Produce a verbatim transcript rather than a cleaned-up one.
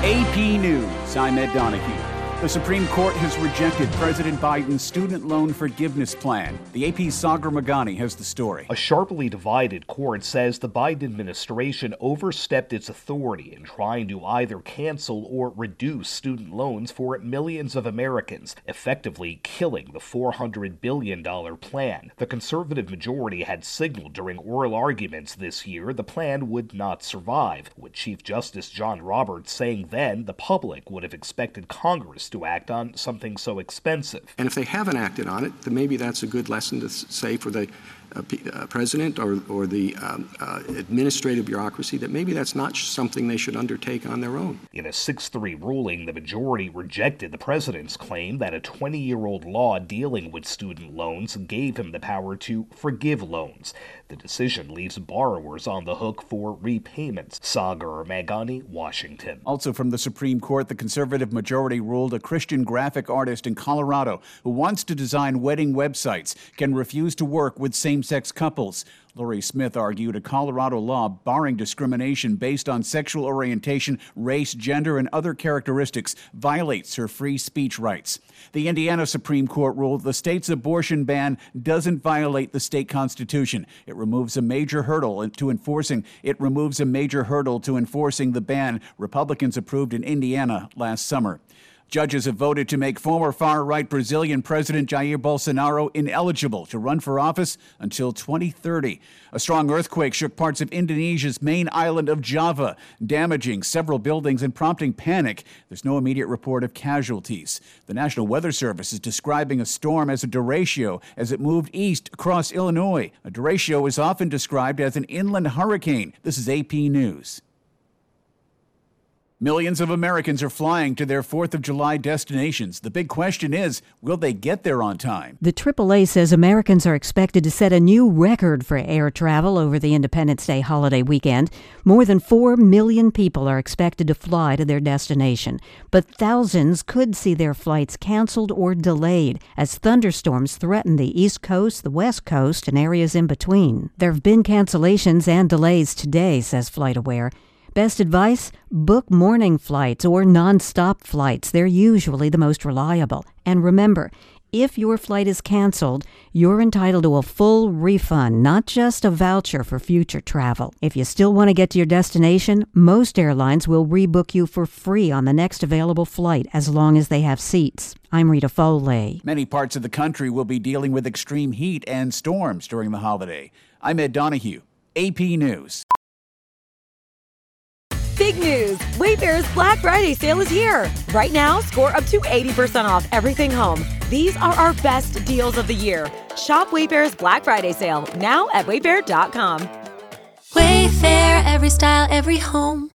A P News, I'm Ed Donahue. The Supreme Court has rejected President Biden's student loan forgiveness plan. The A P's Sagar Meghani has the story. A sharply divided court says the Biden administration overstepped its authority in trying to either cancel or reduce student loans for millions of Americans, effectively killing the four hundred billion dollars plan. The conservative majority had signaled during oral arguments this year the plan would not survive, with Chief Justice John Roberts saying then the public would have expected Congress to act on something so expensive. And if they haven't acted on it, then maybe that's a good lesson to say for the uh, P- uh, president or, or the um, uh, administrative bureaucracy that maybe that's not something they should undertake on their own. In a six three ruling, the majority rejected the president's claim that a twenty-year-old law dealing with student loans gave him the power to forgive loans. The decision leaves borrowers on the hook for repayments. Sagar Meghani, Washington. Also from the Supreme Court, the conservative majority ruled a Christian graphic artist in Colorado who wants to design wedding websites can refuse to work with same-sex couples. Lori Smith argued a Colorado law barring discrimination based on sexual orientation, race, gender, and other characteristics violates her free speech rights. The Indiana Supreme Court ruled the state's abortion ban doesn't violate the state constitution. It removes a major hurdle to enforcing it removes a major hurdle to enforcing the ban Republicans approved in Indiana last summer. Judges have voted to make former far-right Brazilian President Jair Bolsonaro ineligible to run for office until twenty thirty. A strong earthquake shook parts of Indonesia's main island of Java, damaging several buildings and prompting panic. There's no immediate report of casualties. The National Weather Service is describing a storm as a derecho as it moved east across Illinois. A derecho is often described as an inland hurricane. This is A P News. Millions of Americans are flying to their fourth of July destinations. The big question is, will they get there on time? The triple A says Americans are expected to set a new record for air travel over the Independence Day holiday weekend. More than four million people are expected to fly to their destination, but thousands could see their flights canceled or delayed as thunderstorms threaten the East Coast, the West Coast, and areas in between. There have been cancellations and delays today, says FlightAware. Best advice? Book morning flights or non-stop flights. They're usually the most reliable. And remember, if your flight is canceled, you're entitled to a full refund, not just a voucher for future travel. If you still want to get to your destination, most airlines will rebook you for free on the next available flight as long as they have seats. I'm Rita Foley. Many parts of the country will be dealing with extreme heat and storms during the holiday. I'm Ed Donahue, A P News. Big news! Wayfair's Black Friday sale is here. Right now, score up to eighty percent off everything home. These are our best deals of the year. Shop Wayfair's Black Friday sale now at wayfair dot com. Wayfair, every style, every home.